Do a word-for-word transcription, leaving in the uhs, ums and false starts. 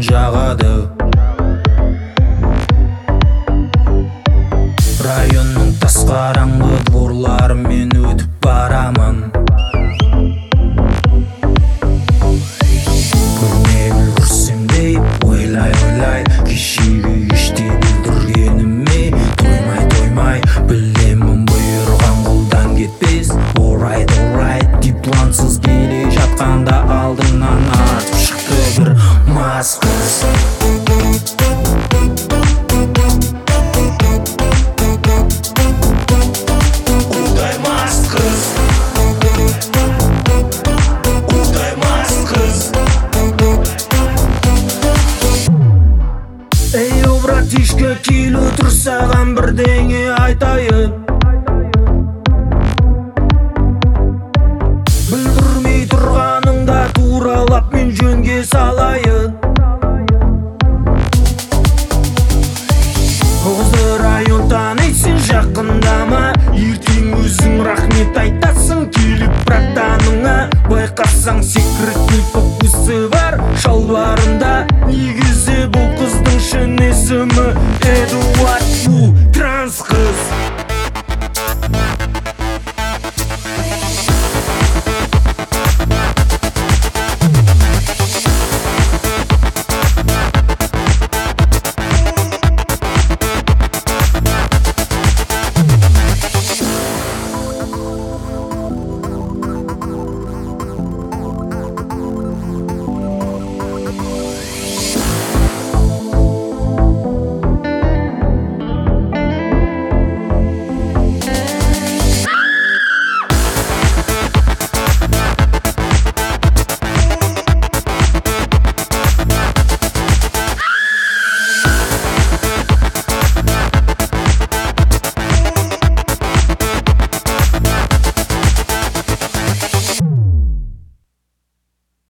жағады. Районның тас қараңғы дворларымен өтіп барамын. Көрмегіл көрсем деп ойлай ойлай, кешегі іште бүлдіргеніме тоймай тоймай білемін, бұйырған қолдан кетпес. Alright, alright, деп плансыз келе жатқанда алдымнан атып шықты бір мас қыз. Братишка, келу тұр, саған бірдеңе айтайын. Білдірмей тұрғаныңда туралап мен жөнге салайын.